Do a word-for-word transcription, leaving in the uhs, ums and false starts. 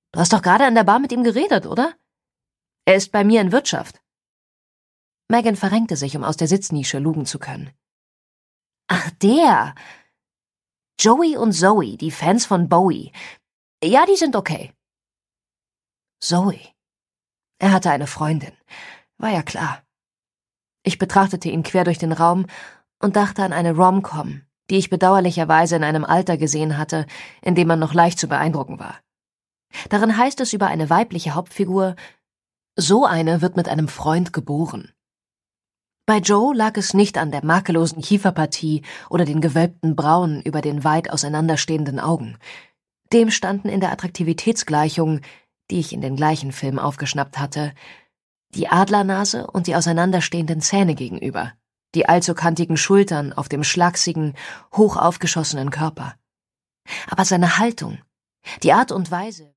Du hast doch gerade an der Bar mit ihm geredet, oder? Er ist bei mir in Wirtschaft. Megan verrenkte sich, um aus der Sitznische lugen zu können. Ach, der! Joey und Zoe, die Fans von Bowie. Ja, die sind okay. Zoe. Er hatte eine Freundin. War ja klar. Ich betrachtete ihn quer durch den Raum und dachte an eine Rom-Com, die ich bedauerlicherweise in einem Alter gesehen hatte, in dem man noch leicht zu beeindrucken war. Darin heißt es über eine weibliche Hauptfigur, so eine wird mit einem Freund geboren. Bei Joe lag es nicht an der makellosen Kieferpartie oder den gewölbten Brauen über den weit auseinanderstehenden Augen. Dem standen in der Attraktivitätsgleichung, die ich in den gleichen Film aufgeschnappt hatte, die Adlernase und die auseinanderstehenden Zähne gegenüber, die allzu kantigen Schultern auf dem schlachsigen, hoch aufgeschossenen Körper. Aber seine Haltung, die Art und Weise,